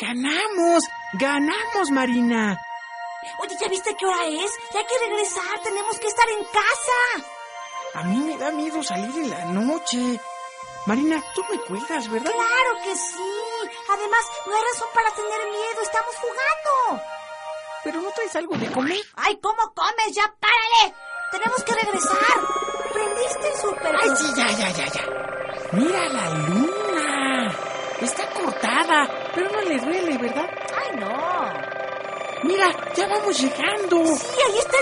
¡Ganamos! ¡Ganamos, Marina! Oye, ¿ya viste qué hora es? Ya hay que regresar, tenemos que estar en casa. A mí me da miedo salir en la noche. Marina, tú me cuidas, ¿verdad? Claro que sí. Además, no hay razón para tener miedo, estamos jugando. ¿Pero no traes algo de comer? ¡Ay, cómo comes! ¡Ya párale! Tenemos que regresar. ¿Prendiste el súper? ¡Ay, sí, ya! ¡Mira la luna! Está cortada, pero no le duele, ¿verdad? ¡Ay, no! Mira, ya vamos llegando. Sí, ahí está